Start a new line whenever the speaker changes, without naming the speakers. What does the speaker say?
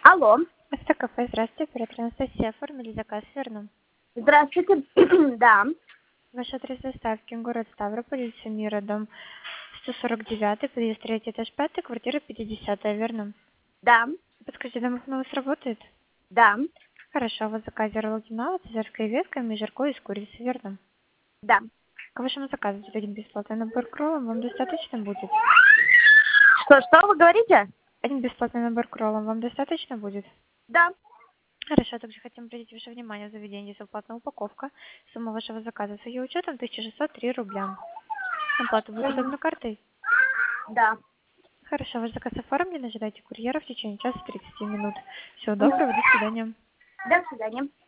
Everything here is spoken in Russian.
Алло.
Это кафе. Здравствуйте, оператор Анастасия. Оформили заказ, верно?
Здравствуйте. Да.
Ваш адрес доставки: город Ставрополь, улица Мира, дом 149, подъезд 3, этаж 5, квартира 50, верно?
Да.
Подскажите, домофон у вас работает?
Да.
Хорошо, у вас в заказе роллы генала, цезарская ветка, межерко из курицы, верно?
Да.
К вашему заказу один бесплатный набор к роллам вам достаточно будет?
Что вы говорите?
Один бесплатный набор к роллам вам достаточно будет?
Да.
Хорошо, также хотим обратить ваше внимание, в заведении бесплатная упаковка. Сумма вашего заказа с ее учетом 1603 рубля. Оплата будет удобно картой?
Да.
Хорошо, ваш заказ оформлен, ожидайте курьера в течение часа 30 минут. Всего доброго, до свидания.
До свидания.